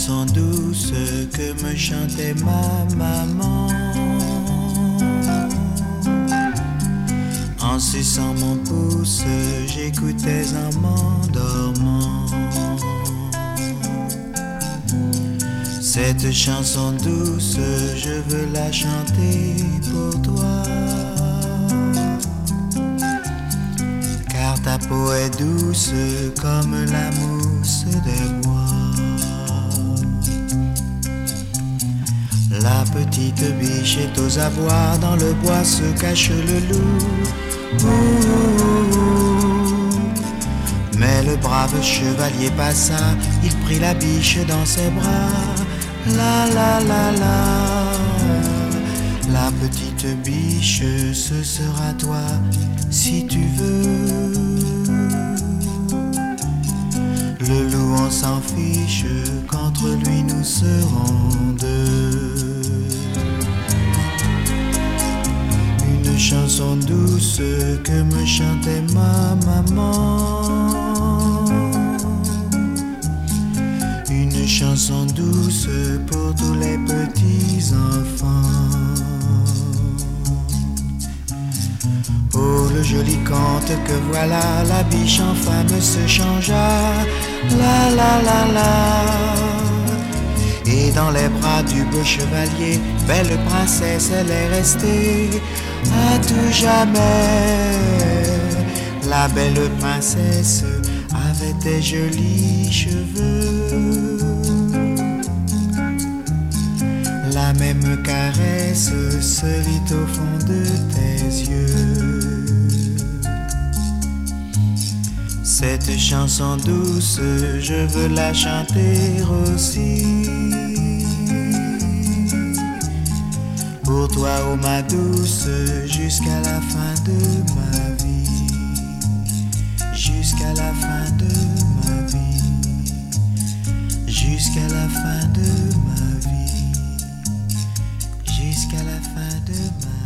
chanson douce que me chantait ma maman. En suçant mon pouce, j'écoutais en m'endormant cette chanson douce, je veux la chanter pour toi. Car ta peau est douce comme la mousse des bois. La petite biche est aux abois, dans le bois se cache le loup. Mais le brave chevalier passa, il prit la biche dans ses bras. La la la la, la petite biche, ce sera toi si tu veux. Le loup on s'en fiche, qu'entre lui nous serons deux. Une chanson douce que me chantait ma maman. Une chanson douce pour tous les petits enfants. Oh le joli conte que voilà, la biche en femme se changea. La la la la. Et dans les bras du beau chevalier, belle princesse elle est restée à tout jamais. La belle princesse avait des jolis cheveux. La même caresse se lit au fond de tes yeux. Cette chanson douce, je veux la chanter aussi. Pour toi, oh ma douce, jusqu'à la fin de ma vie. Jusqu'à la fin de ma vie. Jusqu'à la fin de ma vie. Jusqu'à la fin de ma vie.